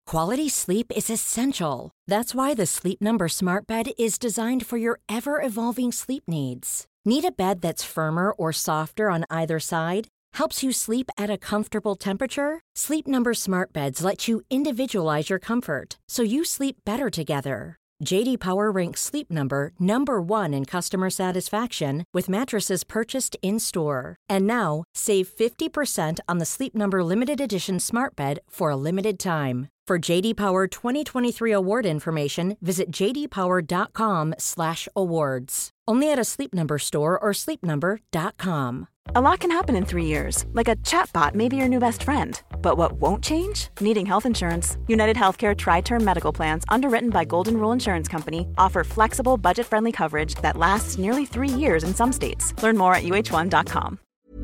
Quality sleep is essential. That's why the Sleep Number Smart Bed is designed for your ever-evolving sleep needs. Need a bed that's firmer or softer on either side? Helps you sleep at a comfortable temperature? Sleep Number Smart Beds let you individualize your comfort, so you sleep better together. J.D. Power ranks Sleep Number number 1 in customer satisfaction with mattresses purchased in-store. And now, save 50% on the Sleep Number Limited Edition Smart Bed for a limited time. For J.D. Power 2023 award information, visit jdpower.com/awards. Only at a Sleep Number store or sleepnumber.com. A lot can happen in 3 years, like a chatbot may be your new best friend. But what won't change? Needing health insurance. United Healthcare Tri-Term Medical Plans, underwritten by Golden Rule Insurance Company, offer flexible, budget-friendly coverage that lasts nearly 3 years in some states. Learn more at uh1.com.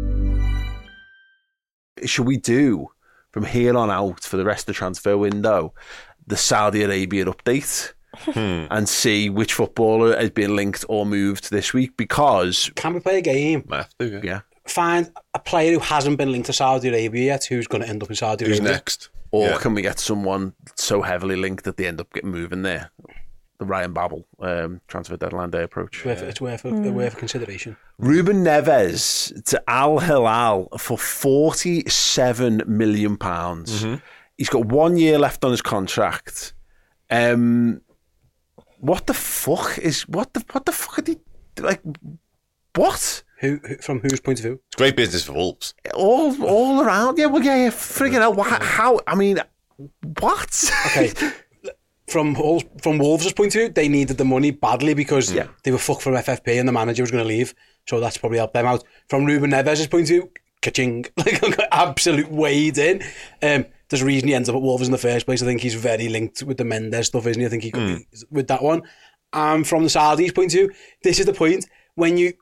Should we do, from here on out, for the rest of the transfer window, the Saudi Arabia update? And see which footballer has been linked or moved this week? Because... Can we play a game? Might have to, yeah. Find a player who hasn't been linked to Saudi Arabia yet, who's going to end up in Saudi Arabia. Who's next? Or can we get someone so heavily linked that they end up getting moving there? The Ryan Babel transfer deadline day approach. It's worth a consideration. Ruben Neves to Al Hilal for £47 million. Mm-hmm. He's got 1 year left on his contract. What the fuck are they like? What? Who from whose point of view? It's great business for Wolves. All around. Yeah, well, yeah. Friggin' hell. How? I mean, what? Okay. From Wolves' point of view, they needed the money badly because they were fucked from FFP and the manager was going to leave. So that's probably helped them out. From Ruben Neves' point of view, ka-ching. Like, absolute wade in. There's a reason he ends up at Wolves in the first place. I think he's very linked with the Mendes stuff, isn't he? I think he could be with that one. From the Saudis' point of view, this is the point. When you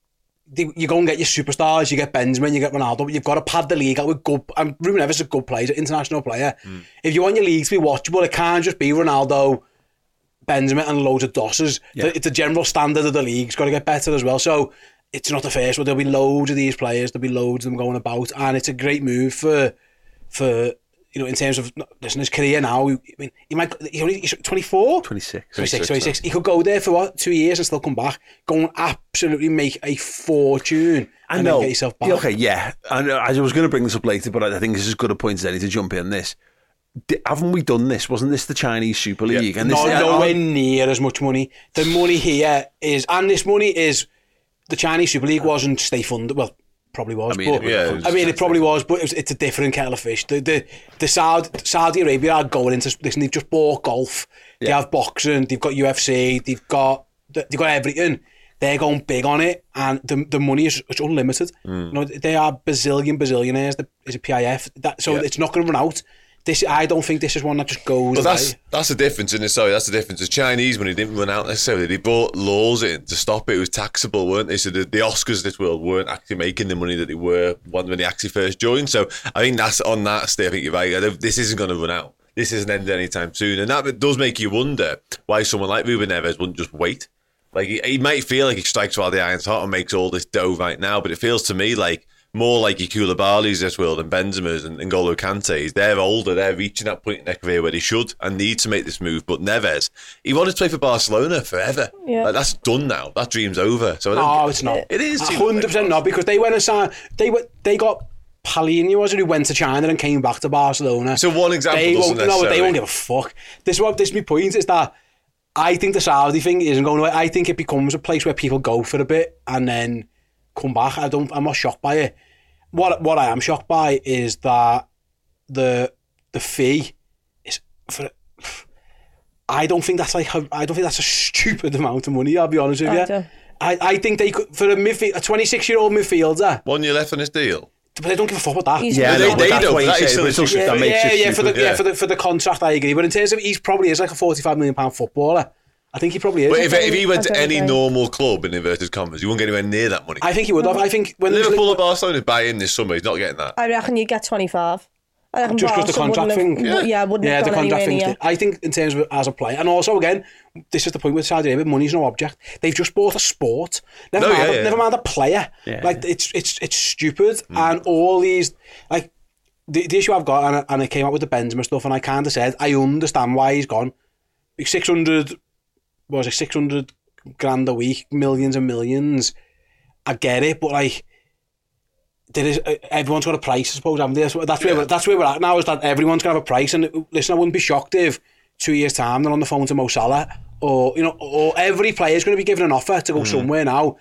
go and get your superstars, you get Benzema, you get Ronaldo, but you've got to pad the league out with good... And Ruben Neves is a good player, he's an international player. If you want your league to be watchable, it can't just be Ronaldo, Benzema and loads of dosses. Yeah. It's the general standard of the league. It's got to get better as well. So it's not the first one. There'll be loads of these players. There'll be loads of them going about. And it's a great move for you know, in terms of, listen, his career now, I mean, he's 24? 26. He could go there for 2 years and still come back, go and absolutely make a fortune and then get yourself back. Okay, yeah. I was going to bring this up later, but I think this is as good a point as any to jump in on this. Haven't we done this? Wasn't this the Chinese Super League? Yeah. And nowhere near as much money. The money here is, and this money is, the Chinese Super League wasn't state funded. Well, probably was. It probably was, but it's a different kettle of fish. The Saudi Arabia are going into, listen, they've just bought golf. They have boxing. They've got UFC. They've got everything. They're going big on it, and the money is unlimited. You know, they are bazillionaires. It's a PIF. It's not going to run out. I don't think this is one that just goes. But that's the difference, isn't it? Sorry, that's the difference. The Chinese money didn't run out necessarily. They brought laws in to stop it. It was taxable, weren't they? So the Oscars of this world weren't actually making the money that they were when they actually first joined. So I think that's on that state. I think you're right. This isn't going to run out. This isn't ending anytime soon, and that does make you wonder why someone like Ruben Neves wouldn't just wait. Like he might feel like he strikes while the iron's hot and makes all this dough right now, but it feels to me like more like your Koulibaly's this world and Benzema's and N'Golo Kante's. They're older, they're reaching that point in their career where they should and need to make this move. But Neves, he wanted to play for Barcelona forever. Yeah. Like, that's done now. That dream's over. So no, it's not. It is 100% not, because they went and signed. They got Paulinho, was it, who went to China and came back to Barcelona. So one example they won't give a fuck. This is my point, is that I think the Saudi thing isn't going away. I think it becomes a place where people go for a bit and then come back. I'm not shocked by it. What I am shocked by is that the fee is for. I don't think that's a stupid amount of money. I'll be honest with you. I think they could, for a 26-year-old midfielder. 1 year left on his deal. But they don't give a fuck about that. Yeah, they don't. For the contract, I agree. But in terms of, he probably is like a £45 million footballer. I think he probably is. But if he went to any normal club, in inverted commas, he wouldn't get anywhere near that money. I think he would have. I think when Liverpool or Barcelona buy in this summer, he's not getting that. I reckon you get 25. Just because the contract thing. The contract thing. I think in terms of as a player, and also again, this is the point with Saudi Arabia: money's no object. They've just bought a sport. Never mind a player. Yeah. Like it's stupid, and all these, like, the issue I've got, and I came out with the Benzema stuff, and I kind of said, I understand why he's gone. Like 600 grand a week, millions and millions. I get it, but like, everyone's got a price, I suppose, haven't they? That's where we're at now, is that everyone's going to have a price. And listen, I wouldn't be shocked if 2 years' time they're on the phone to Mo Salah, or every player's going to be given an offer to go somewhere now.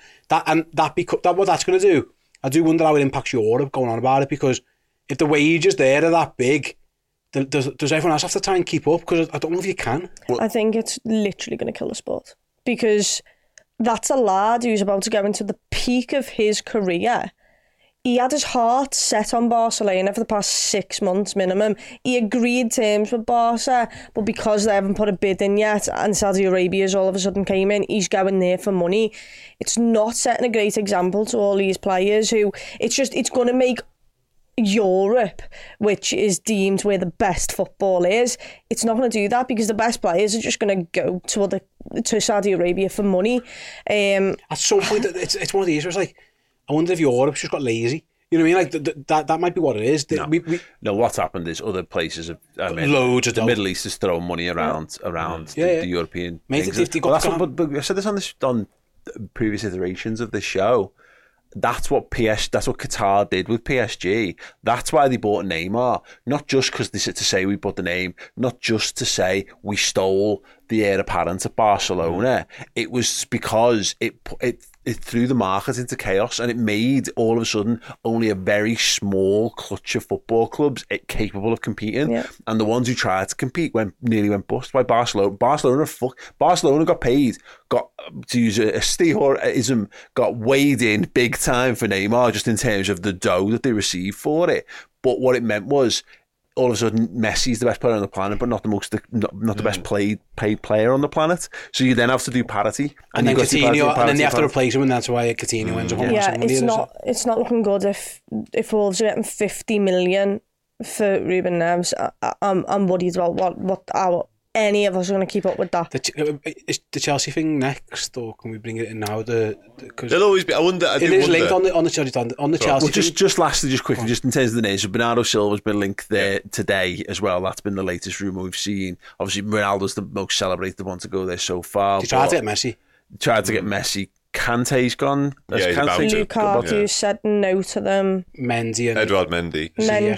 What that's going to do, I do wonder how it impacts Europe going on about it, because if the wages there are that big, does everyone else have to try and keep up? Because I don't know if you can. I think it's literally going to kill the sport, because that's a lad who's about to go into the peak of his career. He had his heart set on Barcelona for the past 6 months minimum. He agreed terms with Barca, but because they haven't put a bid in yet and Saudi Arabia's all of a sudden came in, he's going there for money. It's not setting a great example to all these players who, it's going to make Europe, which is deemed where the best football is, it's not going to do that, because the best players are just going to go to Saudi Arabia for money. At some point, it's one of these where it's like, I wonder if Europe's just got lazy. You know what I mean? Like that might be what it is. No, what's happened is other places have loads of the Middle East is throwing money around the European things. But I said this on previous iterations of the show. That's what Qatar did with PSG. That's why they bought Neymar. Not just because they said to say we bought the name, not just to say we stole the heir apparent at Barcelona. It was because it threw the market into chaos, and it made all of a sudden only a very small clutch of football clubs capable of competing. Yeah. And the ones who tried to compete nearly went bust by Barcelona. Barcelona got paid, to use a stereotypism, got weighed in big time for Neymar, just in terms of the dough that they received for it. But what it meant was, all of a sudden, Messi's the best player on the planet, but not the best paid player on the planet. So you then have to do parity, and then Coutinho, and then they have to replace him, and that's why Coutinho ends up. Yeah, it's not looking good if Wolves are getting 50 million for Ruben Neves. I'm worried about what any of us are going to keep up with that. Is the Chelsea thing next, or can we bring it in now? There'll always be. I wonder. It is linked on the Chelsea. Well, just quickly, just in terms of the names, so Bernardo Silva's been linked there today as well. That's been the latest rumour we've seen. Obviously, Ronaldo's the most celebrated one to go there so far. He tried to get Messi. Kante's gone. Lukaku said no to them. Edouard Mendy.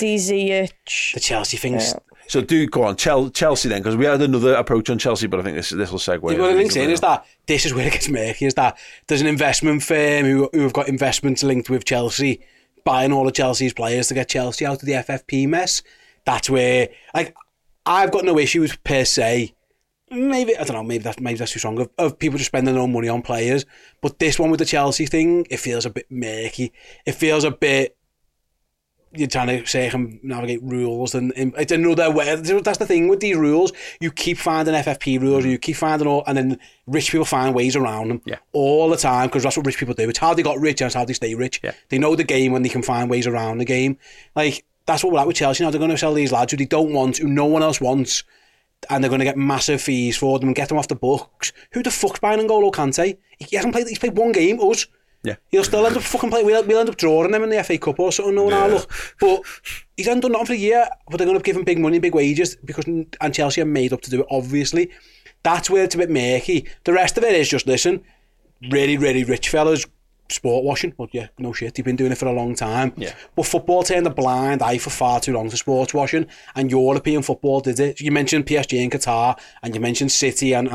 Ziyech. The Chelsea thing's... Yeah. So do go on, Chelsea then, because we had another approach on Chelsea, but I think this will segue. What the link's in is that this is where it gets murky, is that there's an investment firm who have got investments linked with Chelsea, buying all of Chelsea's players to get Chelsea out of the FFP mess. That's where, like, I've got no issues per se. Maybe that's too strong of people just spending their own money on players. But this one with the Chelsea thing, it feels a bit murky. It feels a bit, you're trying to circumnavigate rules, and it's another way. That's the thing with these rules. You keep finding FFP rules, you keep finding all, and then rich people find ways around them all the time, because that's what rich people do. It's how they got rich and it's how they stay rich. Yeah. They know the game when they can find ways around the game. Like, that's what we're at with Chelsea now. They're going to sell these lads who they don't want, who no one else wants, and they're going to get massive fees for them and get them off the books. Who the fuck's buying N'Golo Kante? He hasn't played. He's played one game. Us. Yeah, he'll still end up fucking playing. We'll end up drawing them in the FA Cup or something. Look, but he's done nothing for a year. But they're going to give him big money, big wages, and Chelsea are made up to do it. Obviously, that's where it's a bit murky. The rest of it is just, listen, really, really rich fellas sport washing. But yeah, no shit, they've been doing it for a long time. Yeah. But football turned a blind eye for far too long to sports washing, and European football did it. You mentioned PSG and Qatar, and you mentioned City and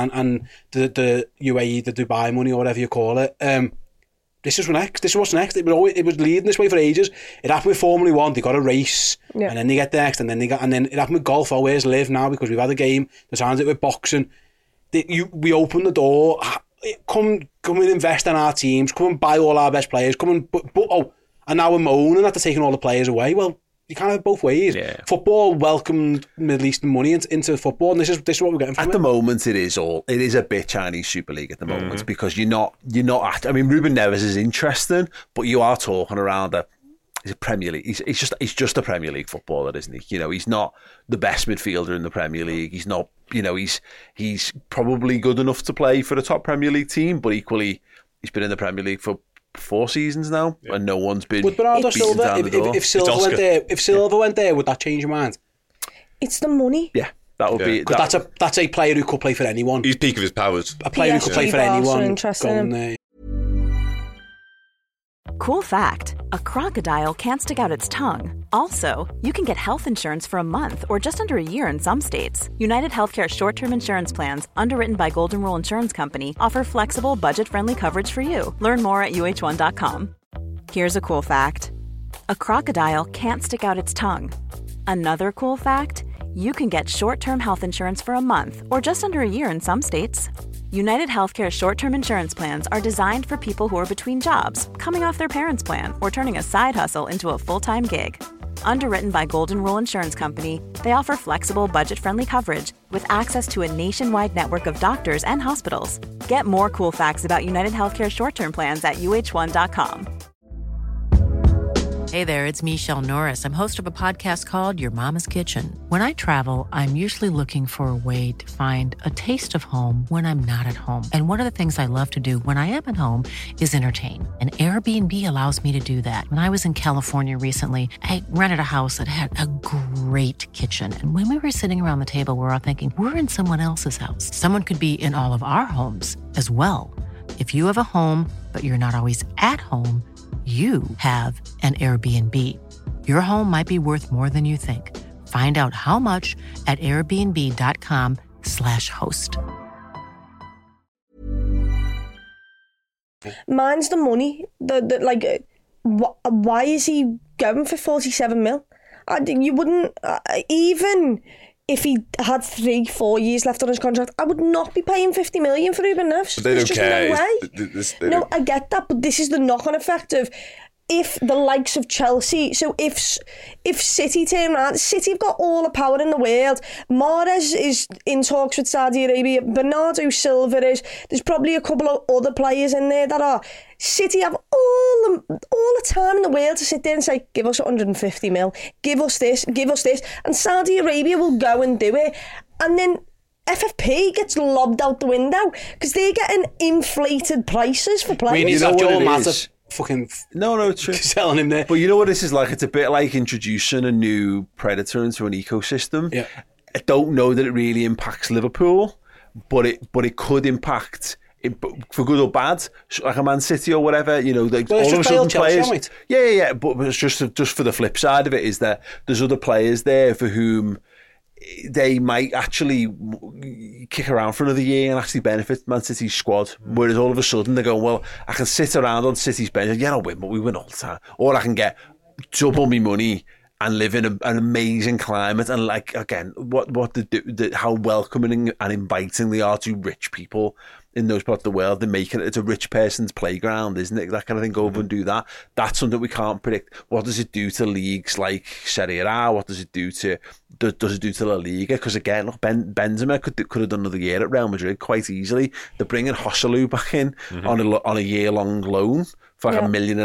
the UAE, the Dubai money or whatever you call it. This is next. This is what's next. It was leading this way for ages. It happened with Formula 1. They got a race, and then they get next, and then it happened with golf. Oh, where's Liv now? Because we've had a game. They're trying to do it with boxing. We open the door. Come and invest in our teams. Come and buy all our best players. And now we're moaning that they're taking all the players away. Well, you can't have it both ways. Yeah. Football welcomed Middle Eastern money into football, and this is what we're getting from it. At the moment, it is a bit Chinese Super League at the moment, because you're not I mean, Ruben Neves is interesting, but you are talking around he's a Premier League. He's just a Premier League footballer, isn't he? You know, he's not the best midfielder in the Premier League. He's not, you know, he's probably good enough to play for a top Premier League team, but equally he's been in the Premier League for 4 seasons now, and no one's been. Would Bernardo beaten Silva, down the door. if Silva went there, would that change your mind? It's the money. Yeah, that would be. Because that's a player who could play for anyone. He's peak of his powers. A player who could play for anyone. Going there. Cool fact, a crocodile can't stick out its tongue. Also, you can get health insurance for a month or just under a year in some states. United Healthcare short-term insurance plans, underwritten by Golden Rule Insurance Company, offer flexible, budget-friendly coverage for you. Learn more at uh1.com. Here's a cool fact. A crocodile can't stick out its tongue. Another cool fact, you can get short-term health insurance for a month or just under a year in some states. United Healthcare short-term insurance plans are designed for people who are between jobs, coming off their parents' plan, or turning a side hustle into a full-time gig. Underwritten by Golden Rule Insurance Company, they offer flexible, budget-friendly coverage with access to a nationwide network of doctors and hospitals. Get more cool facts about United Healthcare short-term plans at uh1.com. Hey there, it's Michelle Norris. I'm host of a podcast called Your Mama's Kitchen. When I travel, I'm usually looking for a way to find a taste of home when I'm not at home. And one of the things I love to do when I am at home is entertain. And Airbnb allows me to do that. When I was in California recently, I rented a house that had a great kitchen. And when we were sitting around the table, we were all thinking, we're in someone else's house. Someone could be in all of our homes as well. If you have a home, but you're not always at home, you have an Airbnb. Your home might be worth more than you think. Find out how much at airbnb.com/host. Mine's the money. Why is he going for 47 mil? You wouldn't, even if he had 3-4 years left on his contract, I would not be paying 50 million for Ruben Neves. But they don't care. No way. No, I get that, but this is the knock-on effect of if the likes of Chelsea, so if City turn around, City have got all the power in the world. Mahrez is in talks with Saudi Arabia. Bernardo Silva is. There's probably a couple of other players in there that are. City have all the time in the world to sit there and say, give us 150 mil, give us this, and Saudi Arabia will go and do it. And then FFP gets lobbed out the window because they're getting inflated prices for players. We need to have Joel Matip fucking it's true. selling him there. But you know what this is like? It's a bit like introducing a new predator into an ecosystem. Yeah. I don't know that it really impacts Liverpool, but it could impact it, for good or bad, like a Man City or whatever. You know, like all of a sudden players. Yeah. But it's just for the flip side of it is that there's other players there for whom they might actually kick around for another year and actually benefit Man City's squad. Whereas all of a sudden they're going, well, I can sit around on City's bench. Yeah, I'll win, but we win all the time. Or I can get double my money and live in an amazing climate. And like, again, how welcoming and inviting they are to rich people in those parts of the world. They make it's a rich person's playground, isn't it? That kind of thing. Go over and do that. That's something we can't predict. What does it do to leagues like Serie A? What does it do to La Liga? Because again, look, Benzema could have done another year at Real Madrid quite easily. They're bringing Joselu back in on a year-long loan for like €1.5 million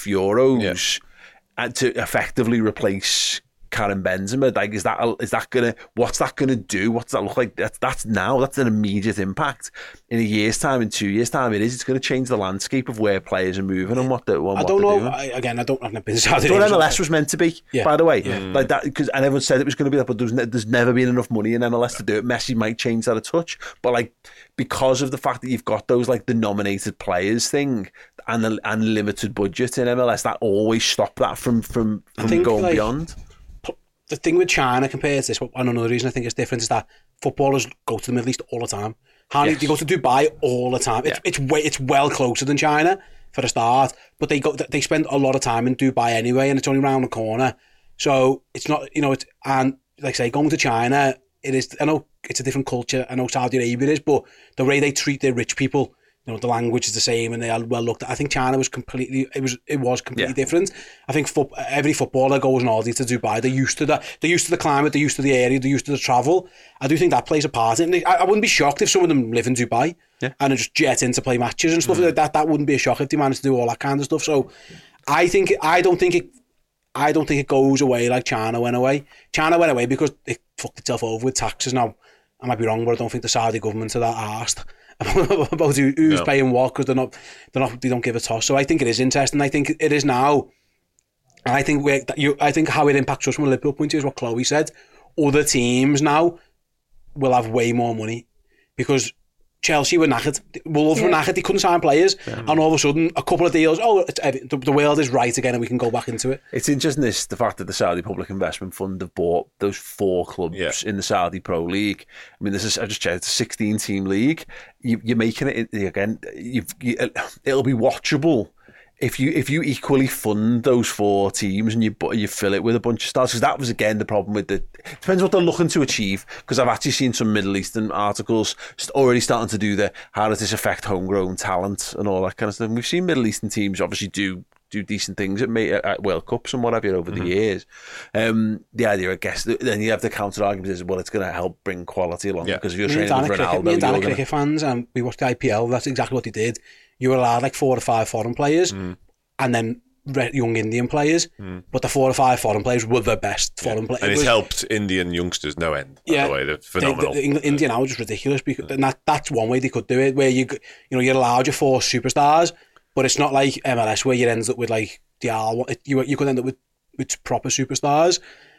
to effectively replace Karim Benzema. Like, is that gonna? What's that gonna do? What's that look like? That's an immediate impact. In a year's time, in 2 years' time, it's going to change the landscape of where players are moving and what they're. I don't know. I don't have business. That's what MLS was meant to be, by the way. Like that, because and everyone said it was going to be that, but there's never been enough money in MLS to do it. Messi might change that a touch, but like because of the fact that you've got those like the nominated players thing and the limited budget in MLS, that always stopped that from going beyond. The thing with China compared to this, and another reason I think it's different, is that footballers go to the Middle East all the time. They go to Dubai all the time. It's well closer than China for a start, but they spend a lot of time in Dubai anyway, and it's only around the corner. So it's not, and like I say, going to China, it is. I know it's a different culture. I know Saudi Arabia is, but the way they treat their rich people, the language is the same, and they are well looked at. I think China was completely different. I think every footballer goes north to Dubai. They're used to that. They're used to the climate. They're used to the area. They're used to the travel. I do think that plays a part in it. I wouldn't be shocked if some of them live in Dubai and just jet in to play matches and stuff like that. That wouldn't be a shock if they managed to do all that kind of stuff. So I don't think it goes away like China went away. China went away because it fucked itself over with taxes. Now, I might be wrong, but I don't think the Saudi government are that arsed. about who's paying what, because they don't give a toss. So I think it is interesting. I think it is now, and I think how it impacts us from a Liverpool point of view is what Chloe said. Other teams now will have way more money because Chelsea were knackered, Wolves were knackered, they couldn't sign players, and all of a sudden a couple of deals, the world is right again and we can go back into it. It's interesting the fact that the Saudi Public Investment Fund have bought those 4 clubs in the Saudi Pro League. I mean, I just checked, it's a 16-team league. You're making it, again, it'll be watchable if you equally fund those 4 teams and you fill it with a bunch of stars, because that was again the problem with it depends what they're looking to achieve, because I've actually seen some Middle Eastern articles already starting to do how does this affect homegrown talent and all that kind of stuff. And we've seen Middle Eastern teams obviously do decent things at World Cups and whatever over the years. The idea, I guess, then you have the counter argument is, well, it's going to help bring quality along because if you're training with Ronaldo, me and Dan are cricket fans, and we watched the IPL. That's exactly what they did. You were allowed like 4 or 5 foreign players, and then young Indian players. But the 4 or 5 foreign players were the best foreign players. And it's helped Indian youngsters no end. By the way, they're phenomenal. The Indian now is just ridiculous, because that's one way they could do it, where you're allowed your 4 superstars, but it's not like MLS where you end up with like you could end up with proper superstars.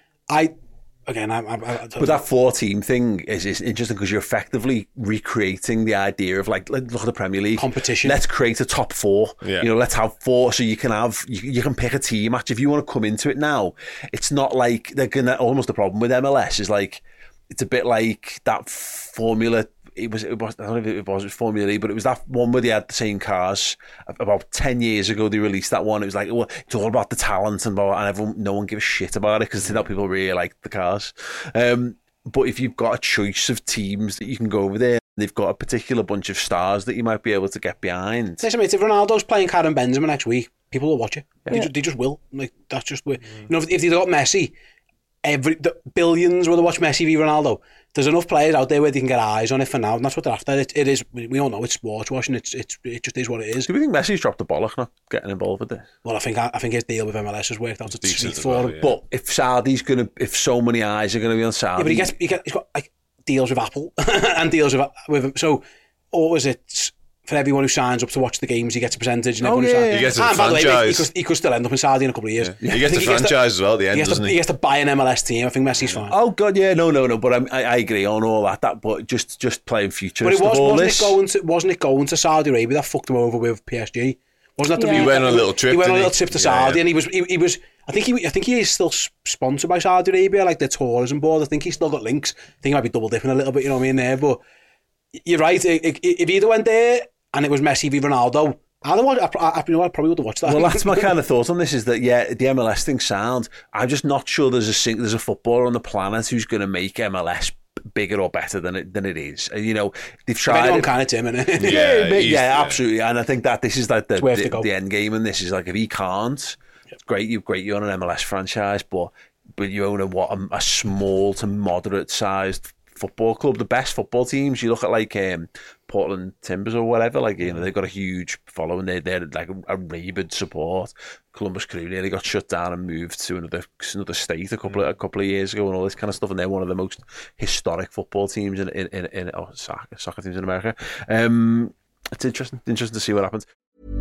But that 4-team thing is interesting, because you're effectively recreating the idea of like, look at the Premier League competition. Let's create a top 4. Let's have 4, so you can pick a team. Actually, if you want to come into it now, it's not like they're gonna. Almost the problem with MLS is like, it's a bit like that Formula. It was I don't know if it was Formula E, but it was that one where they had the same cars. About 10 years ago, they released that one. It was like, well, it's all about the talent and no one gives a shit about it, because I think people really like the cars. But if you've got a choice of teams that you can go over there, they've got a particular bunch of stars that you might be able to get behind. Listen, mate, if Ronaldo's playing Karim Benzema next week, people will watch it. Yeah. They just will. Like, that's just if they got Messi, the billions will watch Messi v Ronaldo. There's enough players out there where they can get eyes on it for now, and that's what they're after. It is. We all know it's sports washing. It just is what it is. Do we think Messi's dropped the bollock not getting involved with this? Well, I think his deal with MLS has worked out. It's sweet for him. Yeah. But if so many eyes are gonna be on Saudi, but he's got like deals with Apple and deals with so, or was it? For everyone who signs up to watch the games, he gets a percentage. And he gets a franchise. He could still end up in Saudi in a couple of years. Yeah. He gets a franchise as well at the end, doesn't he? He gets to buy an MLS team. I think Messi's fine. Oh, God, yeah. No. But I agree on all that. But just playing futurist. But wasn't it going to Saudi Arabia that fucked him over with PSG? Wasn't that the He went on a little trip. He went on a little trip to Saudi, and he was. I think he is still sponsored by Saudi Arabia, like their tourism board. I think he's still got links. I think he might be double dipping a little bit. You know what I mean? There, but you're right. If either went there and it was Messi v Ronaldo, I probably would have watched that. Well, that's my kind of thought on this, is that, the MLS thing sound. I'm just not sure there's a footballer on the planet who's going to make MLS bigger or better than it is. They've tried. Anyone kind of Tim, innit? Yeah, absolutely. And I think that this is like the end game, and this is like, if he can't, it's great. You own an MLS franchise, but you own a small to moderate sized football club. The best football teams, you look at like Portland Timbers or whatever, like they've got a huge following. They're like a rabid support. Columbus Crew nearly got shut down and moved to another state a couple of years ago, and all this kind of stuff. And they're one of the most historic football teams in soccer teams in America. It's interesting to see what happens.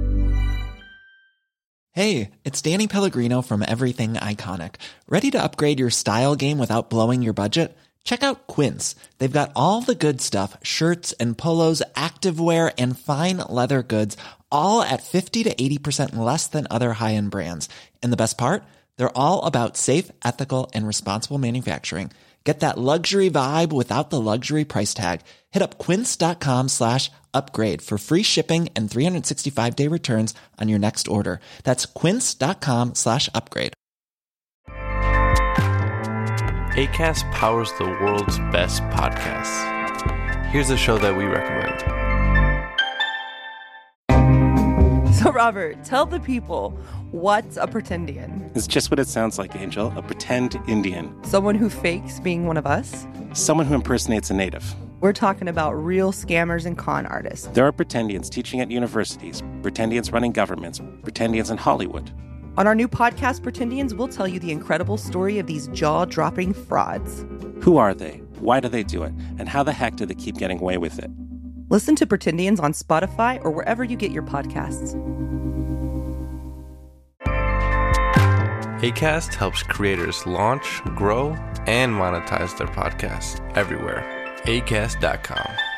Hey, it's Danny Pellegrino from Everything Iconic. Ready to upgrade your style game without blowing your budget? Check out Quince. They've got all the good stuff, shirts and polos, activewear, and fine leather goods, all at 50 to 80% less than other high-end brands. And the best part? They're all about safe, ethical, and responsible manufacturing. Get that luxury vibe without the luxury price tag. Hit up quince.com/upgrade for free shipping and 365-day returns on your next order. That's quince.com/upgrade. Acast powers the world's best podcasts. Here's a show that we recommend. So, Robert, tell the people, what's a pretendian? It's just what it sounds like, Angel. A pretend Indian. Someone who fakes being one of us? Someone who impersonates a native. We're talking about real scammers and con artists. There are pretendians teaching at universities, pretendians running governments, pretendians in Hollywood. On our new podcast, Pretendians, we'll tell you the incredible story of these jaw-dropping frauds. Who are they? Why do they do it? And how the heck do they keep getting away with it? Listen to Pretendians on Spotify or wherever you get your podcasts. Acast helps creators launch, grow, and monetize their podcasts everywhere. Acast.com.